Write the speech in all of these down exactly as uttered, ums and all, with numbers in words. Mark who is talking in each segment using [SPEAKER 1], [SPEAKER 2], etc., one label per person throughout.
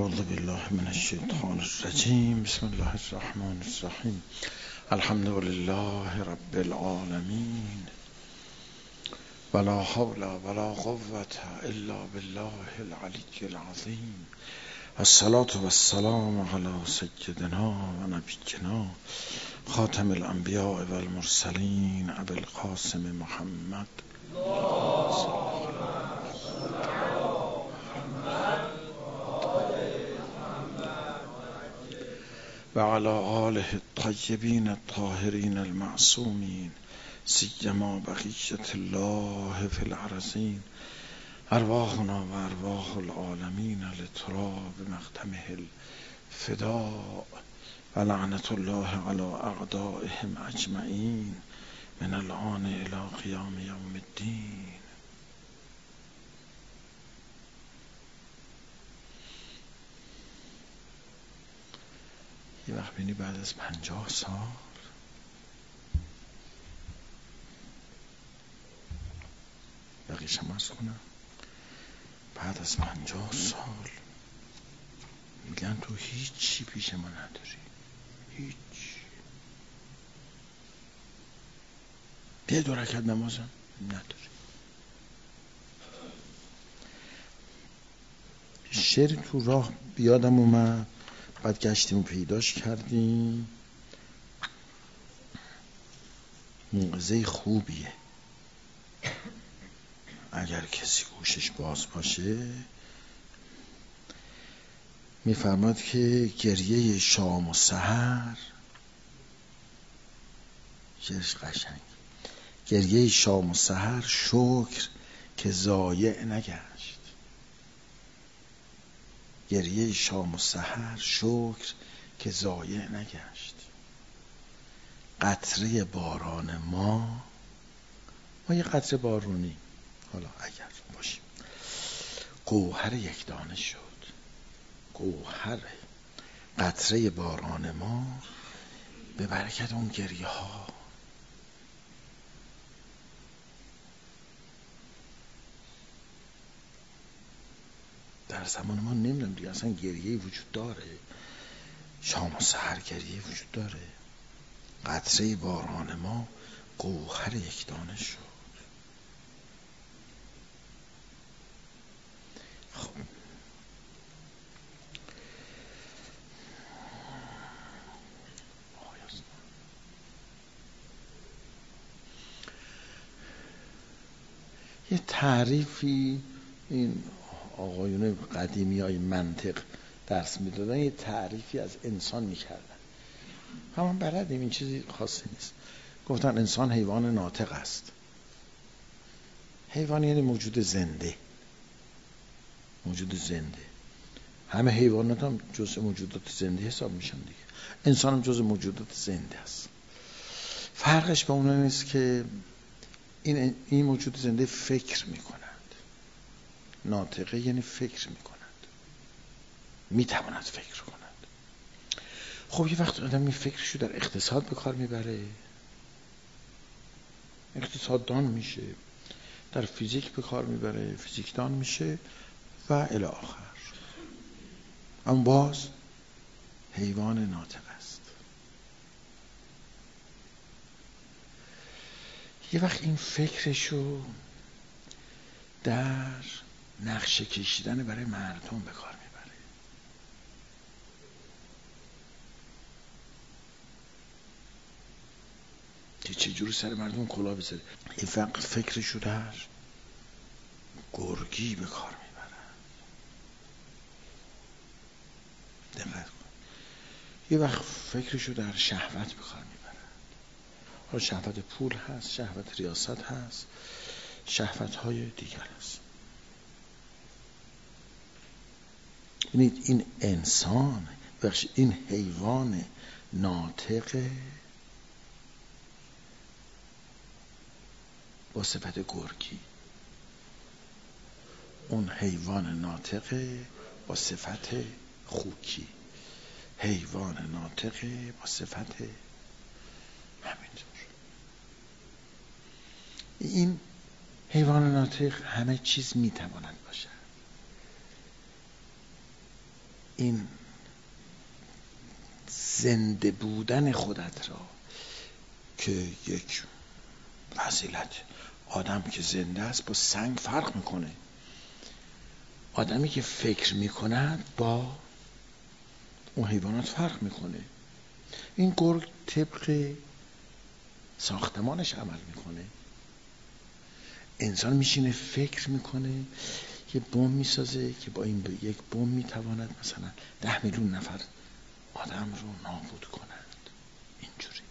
[SPEAKER 1] اعوذ بالله من الشیطان الرجیم. بسم الله الرحمن الرحیم. الحمد لله رب العالمین ولا حول ولا قوة الا بالله العلی العظیم. الصلاة والسلام علی سیدنا و نبینا خاتم الانبیاء والمرسلین ابی القاسم محمد و علی آله الطیبین الطاهرین المعصومین سیما بقیت الله فی الارضین. ارواحنا و ارواح العالمین لتراب مختمه الفداء و لعنت الله علی اعدائهم اجمعین من الآن الی قیام یوم الدین. یه وقت بینی بعد از پنجاه سال بقیش هم از کنم بعد از پنجاه سال میگن تو هیچی پیش ما نداری، هیچ. یه دو رکعت نمازم نداری. شعر تو راه بیادم اومد، بعد گشتیم و پیداش کردیم. موعظه خوبیه اگر کسی گوشش باز باشه. میفرماد که گریه شام و سحر، شعرش قشنگ، گریه شام و سحر شکر که ضایع نگشت. گریه شام و سحر شکر که ضایع نگشت. قطره باران ما، ما یه قطره بارونی حالا اگر باشیم، گوهر یک دانه شد. گوهر قطره باران ما به برکت اون گریه ها در زمان ما نمیدونم دیگه اصلا گریه وجود داره. شام و سحر گریه وجود داره. قطره باران ما گوهر یک دانه شد. خب یه تعریفی این آقایون قدیمی های منطق درس میدادن، یه تعریفی از انسان میکردن. همون بلدیم، این چیزی خاصی نیست. گفتن انسان حیوان ناطق است. حیوان یعنی موجود زنده، موجود زنده. همه حیوانات هم جزء موجودات زنده حساب میشن دیگه. انسان هم جزء موجودات زنده است. فرقش با اون نیست که این این موجود زنده فکر میکنند. ناطقه یعنی فکر میکنند، میتواند فکر کند. خب یه وقت آدم این فکرشو در اقتصاد به کار میبره، اقتصاددان میشه. در فیزیک به کار میبره، فیزیکدان میشه و الی آخر. اما باز حیوان ناطق است. یه وقت این فکرشو در نقشه کشیدن برای مردم به کار میبره. که چجور سر مردم کلاه بذاره. یه وقت فکرشو در گرگی به کار میبره. دقت کن. یه وقت فکرشو در شهوت به کار میبره. حالا شهوت پول هست، شهوت ریاست هست، شهوت های دیگر هست. ببینید این انسان، بخش این حیوان ناطق با صفت گرگی، اون حیوان ناطق با صفت خوکی، حیوان ناطق با صفت همینطور. این حیوان ناطق همه چیز میتواند باشد. این زنده بودن خودت را که یک فضیلت، آدم که زنده است با سنگ فرق میکنه. آدمی که فکر میکند با اون حیوانات فرق میکنه. این گرگ طبق ساختمانش عمل میکنه. انسان میشینه فکر میکنه، یه بمب میسازه که با این یک بمب میتواند مثلا ده میلیون نفر آدم رو نابود کنند. اینجوری.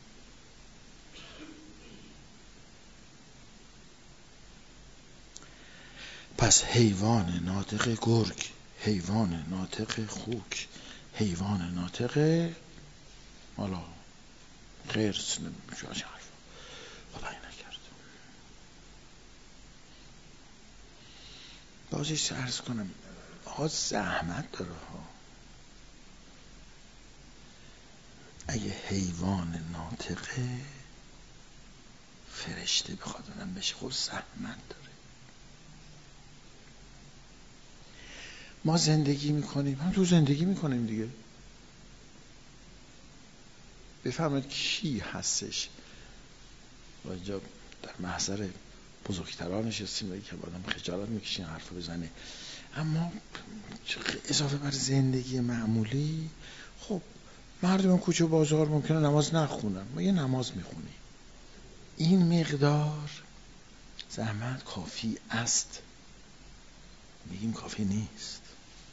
[SPEAKER 1] پس حیوان ناطق گرگ، حیوان ناطق خوک، حیوان ناطق حالا خرس، نمیشه از حرف خدایی نکرد. بازش عرض کنم آقا زحمت داره ها. اگه حیوان ناطقه فرشته بخواد آدم بشه، خب زحمت داره. ما زندگی میکنیم، هم تو زندگی میکنیم دیگه. بفهمید کی هستش و اینجا در محضر بزرگتران نشستیم که آدم خجالت میکشین حرف بزنه، اما اضافه بر زندگی معمولی خب مردم کوچه و بازار ممکنه نماز نخونن، ما یه نماز میخونیم. این مقدار زحمت کافی است؟ میگیم کافی نیست.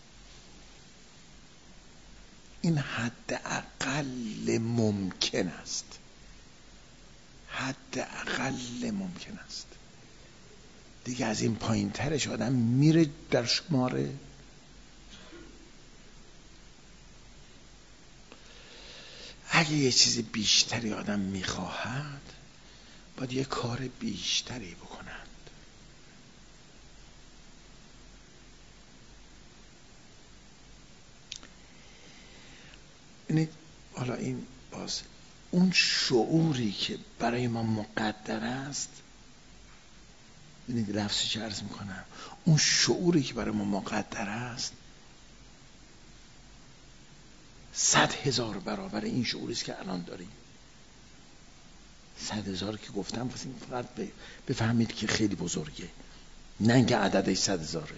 [SPEAKER 1] این حد اقل ممکن است، حد اقل ممکن است. دیگه از این پایین ترش آدم میره در شماره. اگه یه چیز بیشتری آدم میخواهد باید یه کار بیشتری بکنند. یعنی حالا این باز اون شعوری که برای ما مقدر است، یعنی لفظی چه عرض میکنم، اون شعوری که برای ما مقدر است صد هزار برابر این شعوریست که الان داریم. صد هزار که گفتم فقط بفهمید که خیلی بزرگه، نه اینکه عددش صد هزاره.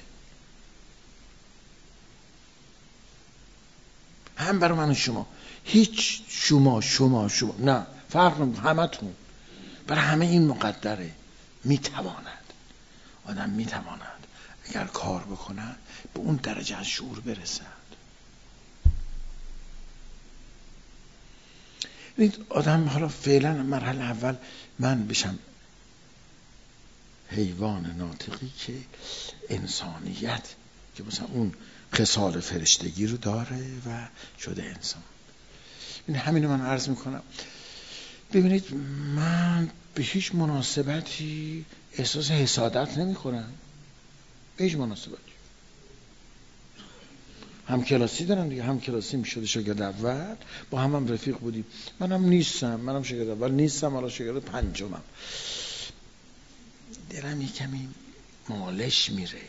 [SPEAKER 1] هم برای من و شما، هیچ شما شما شما نه فرق نمیکنه، همتون برای همه این مقدره. میتواند آدم میتواند اگر کار بکند به اون درجه از شعور برسد. آدم حالا فعلا مرحله اول من بشم حیوان ناطقی که انسانیت، که مثلا اون خصال فرشتگی رو داره و شده انسان. این همینو من عرض میکنم. ببینید من به هیچ مناسبتی احساس حسادت نمی کنم، به هیچ مناسبتی. هم کلاسی دارم دیگه، هم کلاسی میشده شاگرد اول، با هم هم رفیق بودیم. منم نیستم، منم شاگرد اول نیستم، حالا شاگرد پنجمم. دلم یک کمی مالش میره،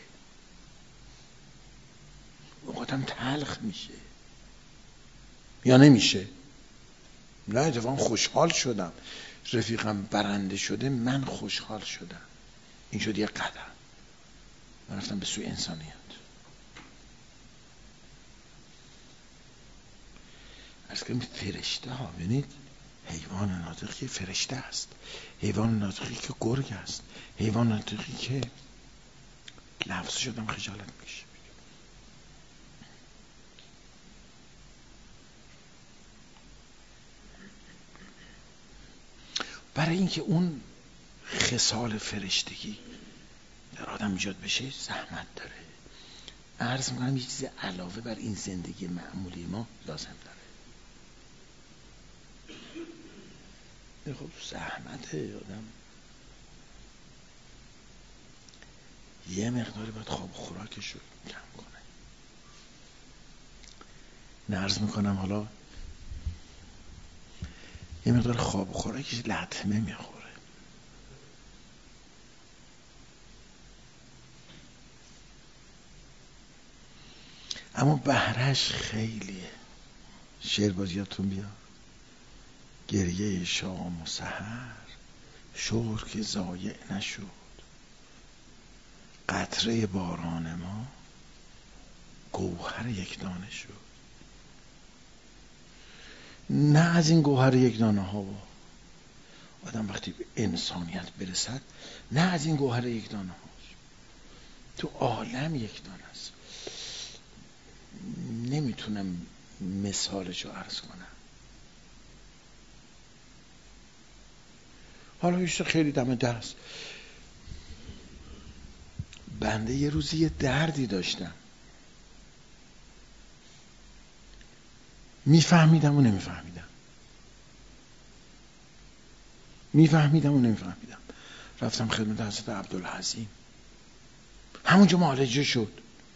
[SPEAKER 1] اوقاتم تلخ میشه یا نمیشه. نه اتفاقا خوشحال شدم رفیقم برنده شده، من خوشحال شدم. این شد یه قدم، من رفتم به سوی انسانیت. از کنیم فرشته ها، ببینید حیوان ناطقی فرشته است، حیوان ناطقی که گرگ است، حیوان ناطقی که لفظ شدم خجالت میشه. برای اینکه اون خصال فرشتگی در آدم ایجاد بشه زحمت داره. عرض میکنم یه چیز علاوه بر این زندگی معمولی ما لازم داره. خب زحمته، آدم یه مقداری باید خواب و خوراکش رو کم کنه. نه عرض میکنم حالا یه مقدار خواب و خوراکش لطمه میخوره. اما بهرش خیلیه. شعر باز یادتون بیاد، گریه شام و سحر شکر که ضایع نشد، قطره باران ما گوهر یک دانه شد. نه از این گوهر یک دانه ها آدم وقتی به انسانیت برسد، نه از این گوهر یک دانه ها، تو عالم یک دانه است. نمیتونم مثالشو عرض کنم. حالا ایشتا خیلی دم دست. بنده یه روزی یه دردی داشتم، میفهمیدم و نمیفهمیدم، میفهمیدم و نمیفهمیدم. رفتم خدمت حضرت عبدالعظیم، همونجا معالجه شد.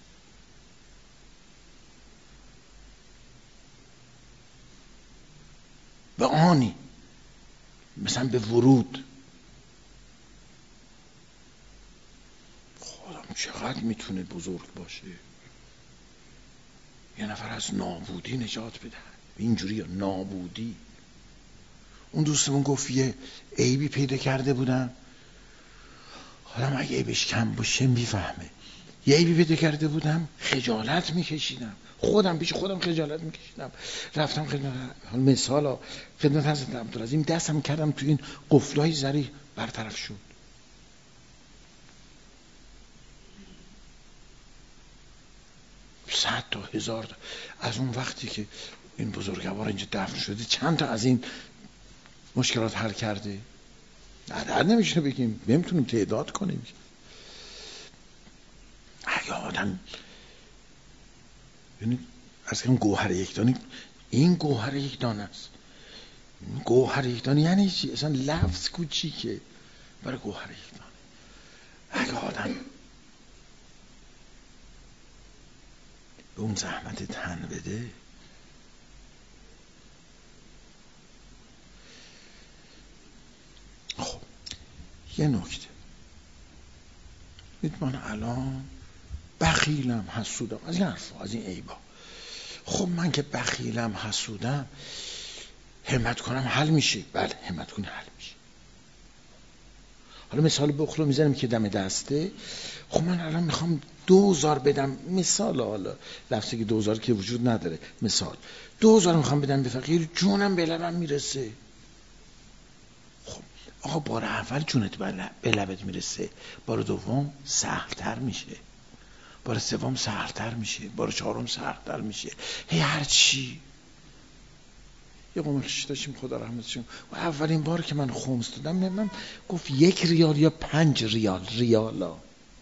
[SPEAKER 1] به آنی، مثلا به ورود. خودم چقدر میتونه بزرگ باشه، یه نفر از نابودی نجات بده. اینجوری نابودی. اون دوستمون گفت یه عیبی پیدا کرده بودم، حالا اگه عیبش کم باشه میفهمه. یه عیبی پیدا کرده بودم، خجالت میکشیدم، خودم پیش خودم خجالت میکشیدم. رفتم خدمت، حالا مثالا خدمت حضرت عبدالعظیم، دستم کردم تو این قفلای زری، برطرف شد. صد تا هزار تا از اون وقتی که این بزرگوار اینجا دفن شده، چند تا از این مشکلات حل کرده. عدد نمیشه بگیم، نمیتونیم تعداد کنیم. اگه آدم، یعنی از کم گوهر یک دانه، این گوهر یک دانه است. گوهر یک دانه یعنی چی؟ اصلا لفظ کوچیکه برای گوهر یک دانه. اگه آدم به اون زحمت تن بده، خب یه نکته، من الان بخیلم، حسودم، از این حرفا، از این عیبا. خب من که بخیلم، حسودم، همت کنم حل میشه؟ بله همت کنی حل میشه. حالا مثال بخلو میزنم که دم دسته. خب من الان میخوام دوزار بدم، مثال، حالا لفظی که دوزار که وجود نداره، مثال دوزار میخوام بدم به فقیر، جونم به لبم میرسه. خب آقا بار اول جونت به لبت میرسه، بار دوم سهلتر میشه، بار سوم سهلتر میشه، بار چهارم سهلتر میشه، هی هر چی. یه قوم خیش داشتیم، خدا رحمتشون، و اولین بار که من خمس دادم، من گفت یک ریال یا پنج ریال، ریالا.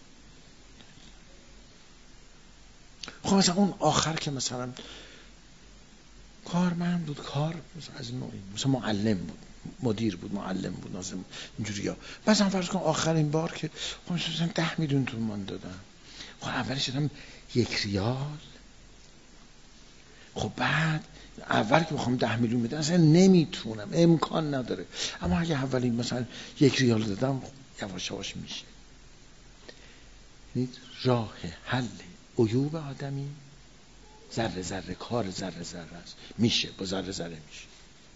[SPEAKER 1] خب مثلا اون آخر که مثلا کارمند بود، کار مثلا از نوعی، مثلا معلم بود، مدیر بود، معلم بود، ناظم بود، اینجوری ها. مثلا فرض کن آخرین بار که خب مثلا ده میلیون تومان دادم. خب اولش دادم یک ریال. خب بعد اول که بخوام ده میلیون بدم اصلا نمیتونم، امکان نداره. اما اگه اولین مثلا یک ریال دادم، یواش یواش میشه. راه حل عیوب آدمی ذره ذره، کار ذره ذره است، میشه، با ذره ذره میشه.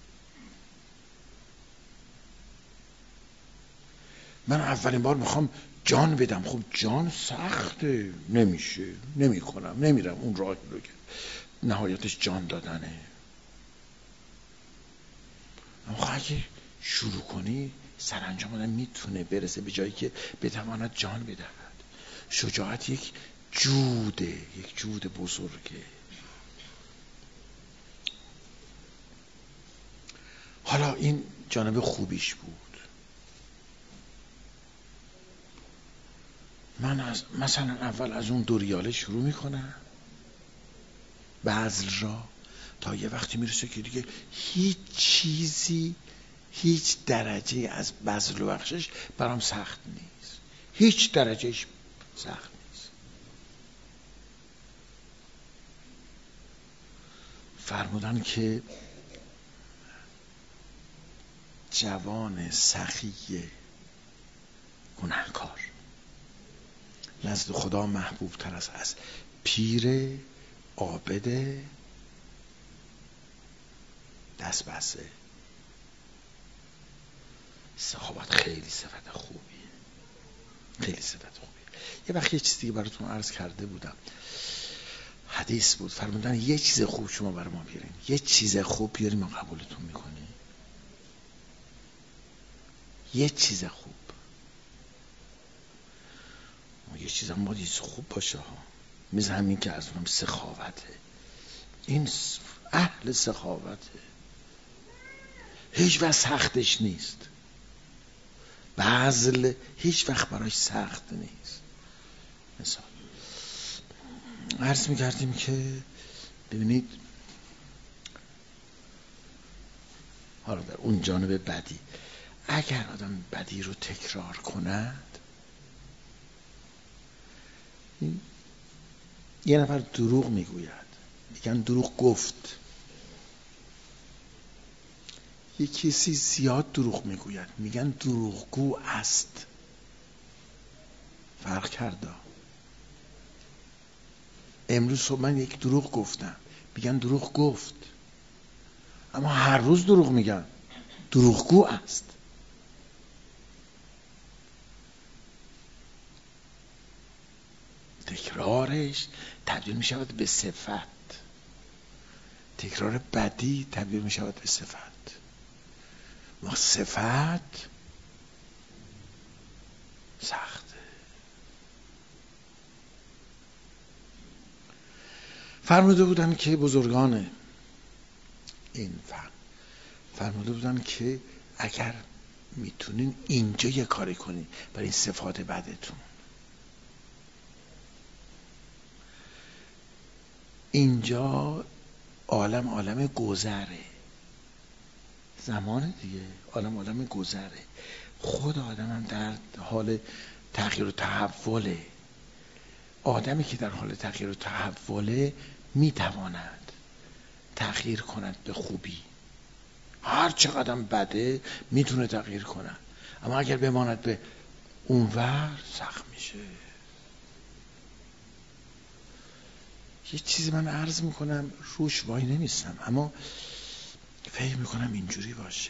[SPEAKER 1] من اولین بار میخوام جان بدم، خب جان سخته، نمیشه، نمیکنم، نمیرم اون راه رو که نهایتش جان دادنه. اما اگه شروع کنی، سرانجام آدم میتونه برسه به جایی که بتواند جان بدهد. شجاعت یک جوده، یک جود بزرگه. حالا این جانب خوبیش بود. من از مثلا اول از اون دو ریاله شروع میکنم، بذل را، تا یه وقتی میرسه که دیگه هیچ چیزی، هیچ درجه از بذل و بخشش برام سخت نیست، هیچ درجهش سخت نیست. فرمودن که جوان سخی گناهکار نزد خدا محبوب تر است از پیر عابد دست بسته. سخاوت خیلی صفت خوبیه، خیلی صفت خوبیه. یه وقت یه چیز دیگه براتون عرض کرده بودم، حدیث بود، فرمودن یه چیز خوب شما برای ما بیارین، یه چیز خوب بیارین ما قبولتون میکنیم. یه چیز خوب، یه چیز هم باید خوب باشه ها، مثل همین که از اونم سخاوته. این اهل سخاوته، هیچ وقت سختش نیست، بذل هیچ وقت براش سخت نیست. مثلا عرض میکردیم که ببینید حالا در اون جانب بدی، اگر آدم بدی رو تکرار کند، یه نفر دروغ میگوید، میگن دروغ گفت. یه کسی زیاد دروغ میگوید، میگن دروغگو است. فرق کرده. امروز صبح من یک دروغ گفتم، میگن دروغ گفت. اما هر روز دروغ میگن، دروغگو است. تکرارش تبدیل می شود به صفت، تکرار بدی تبدیل می شود به صفت. ما صفت سخته. فرموده بودن که بزرگان این فن فرموده بودن که اگر میتونین اینجا یه کاری کنین برای این صفات بدتون، اینجا عالم عالم گذره، زمان دیگه عالم عالم گذره. خود آدم هم در حال تغییر و تحوله. آدمی که در حال تغییر و تحوله میتواند تغییر کند به خوبی. هر چقدر بده میتونه تغییر کند، اما اگر بماند به اونور سخت میشه. یه چیزی من عرض میکنم روش وای نمیستم، اما فکر میکنم اینجوری باشه.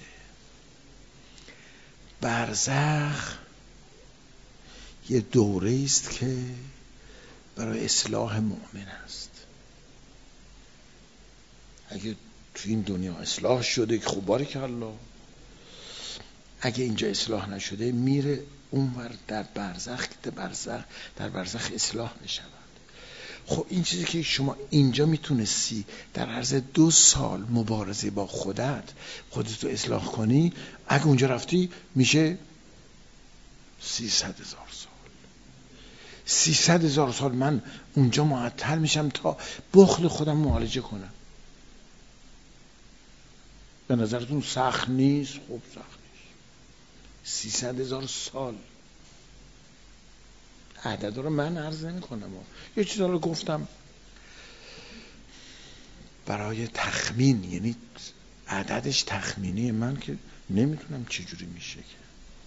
[SPEAKER 1] برزخ یه دوره است که برای اصلاح مؤمن است. اگه تو این دنیا اصلاح شده که خوب، بارک الله. اگه اینجا اصلاح نشده میره اونور در برزخ، که برزخ در برزخ اصلاح نشود. خب این چیزی که شما اینجا میتونستی در عرض دو سال مبارزه با خودت خودتو اصلاح کنی، اگه اونجا رفتی میشه سیصد هزار سال. سیصد هزار سال من اونجا معطل میشم تا بخل خودم معالجه کنم. به نظرتون سخت نیست؟ خب سخت نیست. سیصد هزار سال. عدد رو من عرض نمی کنم، یه چیز رو گفتم برای تخمین، یعنی عددش تخمینی، من که نمیتونم چجوری میشه. که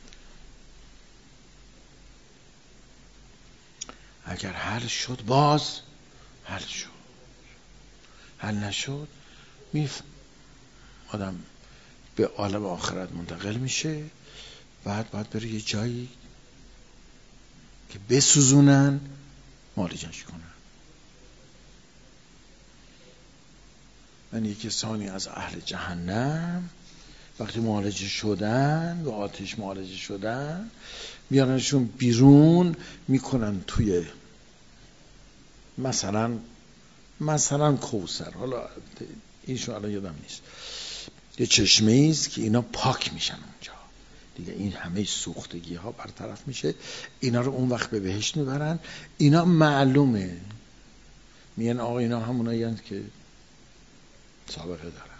[SPEAKER 1] اگر حل شد باز حل شد، حل نشد میف آدم به عالم آخرت منتقل میشه. بعد باید بره یه جایی که بسوزونن معالجش کنن. من یک کسانی از اهل جهنم وقتی معالجه شدن، به آتش معالجه شدن، میارنشون بیرون، میکنن توی مثلا مثلا کوثر، حالا اینشون الان یادم نیست، یه چشمه ایست که اینا پاک میشن اونجا دیگه، این همه سوختگی ها برطرف میشه. اینا رو اون وقت به بهشت میبرن. اینا معلومه، میگن آقا اینا همونایی هستند که سابقه دارن.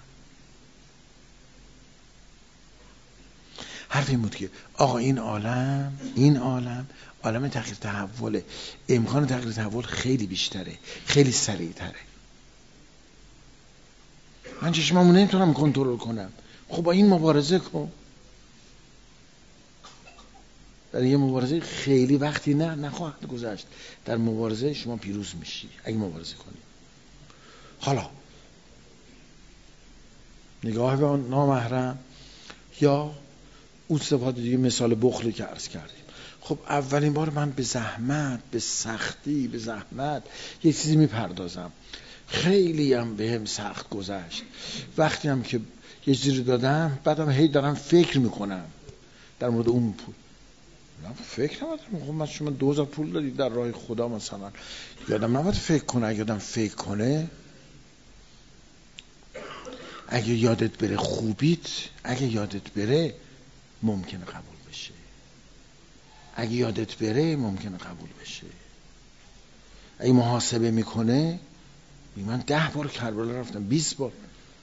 [SPEAKER 1] حرف این بود که آقا این عالم این عالم عالم تغییر تحوله، امکان تغییر تحول خیلی بیشتره، خیلی سریعتره. من چشممو نمیتونم کنترل کنم. خب با این مبارزه کن. در یه مبارزه خیلی وقتی نه نخواهد گذشت، در مبارزه شما پیروز میشی اگه مبارزه کنی. حالا نگاه به نامحرم یا اون صفات دیگه، مثال بخلی که عرض کردیم. خب اولین بار من به زحمت، به سختی، به زحمت یک چیزی میپردازم، خیلی هم به هم سخت گذشت. وقتی هم که یه چیزی دادم بعدم هی دارم فکر میکنم در مورد اون پول. من فکر نمیدارم، خب من شما دوزار پول دادید در راه خدا مثلا، یادم نباید فکر کنه. اگه یادم فکر کنه، اگه یادت بره خوبیت، اگه یادت بره ممکنه قبول بشه. اگه یادت بره ممکنه قبول بشه. اگه محاسبه میکنه، من ده بار کربلا رفتم، بیست بار.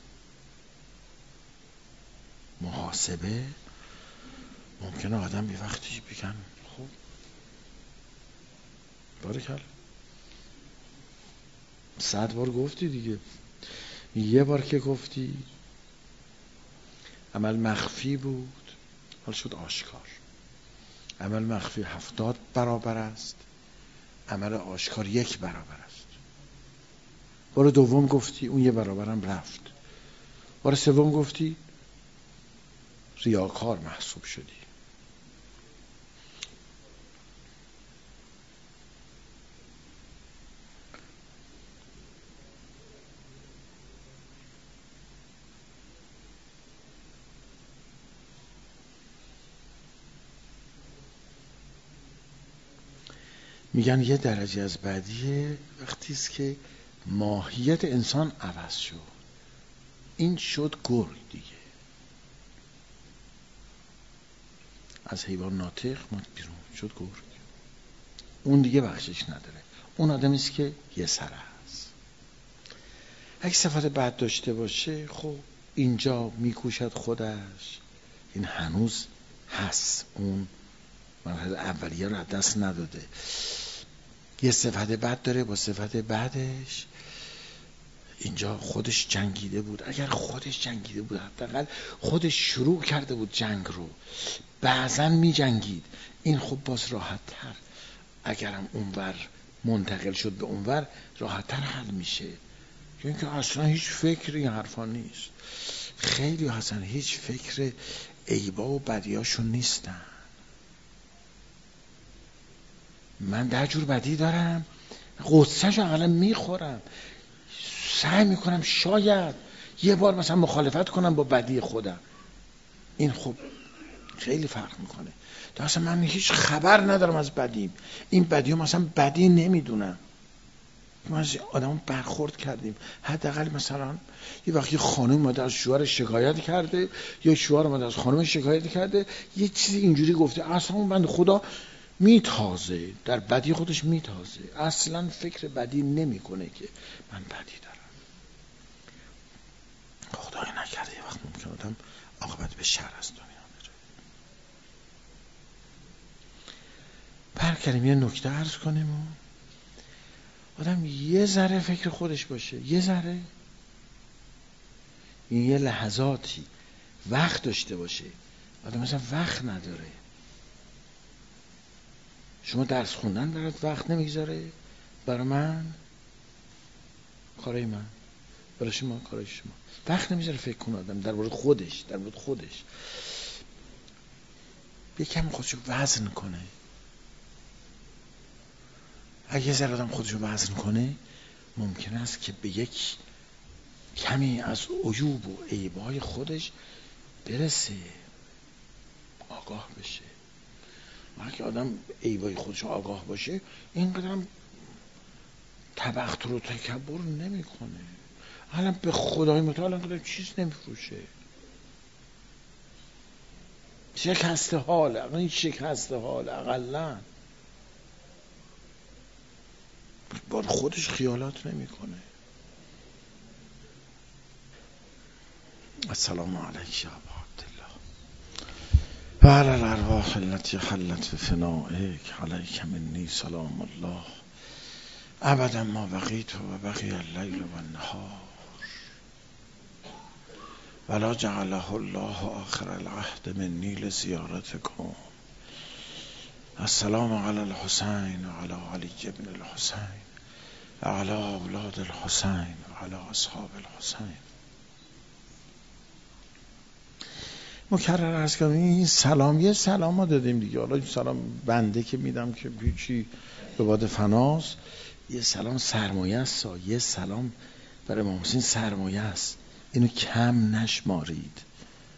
[SPEAKER 1] محاسبه ممکنه آدم یه وقتی بگن خب بارکل صد بار گفتی دیگه، یه بار که گفتی عمل مخفی بود حال شد آشکار. عمل مخفی هفتاد برابر است، عمل آشکار یک برابر است. بار دوم گفتی اون یه برابرم رفت. بار سوم گفتی ریاکار محسوب شدی. میگن یه درجه از بدیه وقتی است که ماهیت انسان عوض شد. این شد گرگ دیگه، از حیوان ناطق ما بیرون شد گرگ. اون دیگه بخشش نداره. اون آدمی است که یه سر است. اگه صفات بد داشته باشه، خب اینجا میکوشد خودش، این هنوز هست، اون مرحله اولیه رو از دست نداده. یه صفت بد داره، با صفت بدش اینجا خودش جنگیده بود. اگر خودش جنگیده بود، حداقل خودش شروع کرده بود جنگ رو، بعضا می جنگید، این خب باز راحت تر. اگرم اونور منتقل شد به اونور، راحت تر حل میشه. چون که اصلا هیچ فکر این حرفا نیست. خیلی اصلا هیچ فکر عیبا و بدیاشون نیستن. من ده جور بدی دارم، غصه‌شو اقلا میخورم، سعی میکنم شاید یه بار مثلا مخالفت کنم با بدی خودم. این خب خیلی فرق میکنه. تا اصلا من هیچ خبر ندارم از بدیم، این بدی هم مثلا بدی نمیدونم. ما از آدم برخورد کردیم، حداقل مثلا یه وقتی خانم اومده از شوهر شکایت کرده، یا شوهر اومده از خانم شکایت کرده، یه چیزی اینجوری گفته، اصلا اون بنده خدا میتازه، در بدی خودش میتازه، اصلا فکر بدی نمیکنه که من بدی دارم. خدای نکرده یه وقت ممکن آدم عاقبت به شر از دنیا بره. برگردیم یه نکته عرض کنیم و آدم یه ذره فکر خودش باشه، یه ذره، این یه لحظاتی وقت داشته باشه. آدم مثلا وقت نداره. شما درس خوندن برات وقت نمیگذاره؟ برای من کارای من، برای شما کارای شما. وقت نمیذاره فکر کنه آدم در مورد خودش، در مورد خودش یکم خودشو وزن کنه. اگه یه ذره آدم خودشو وزن کنه، ممکن است که به یک کمی از عیوب و عیب‌های خودش برسه، آگاه بشه. وقتی آدم عیب‌های خودش آگاه باشه، اینقدر تبختر و تکبر نمیکنه. حالا به خدای متعال اینقدر چیز نمیفروشه. شکست حال، این شکست حال اقلن بار خودش خیالات نمیکنه. السلام علیک یا ابا عبدالله و علی الارواح التي حلت بفنائک، علیک منی سلام الله ابدا ما بقیت و بقی اللیل و النهار ولا جعله الله آخر العهد منی لزیارتکم. السلام علی الحسین و علی علی بن الحسین و علی اولاد الحسین علی اصحاب الحسین. مکرر عرض کردم این سلام یه سلام ما دادیم دیگه، حالا این سلام بنده که میدم که پیچی به باد فناس، یه سلام سرمایه است، یه سلام برای امام حسین سرمایه است، اینو کم نشمارید.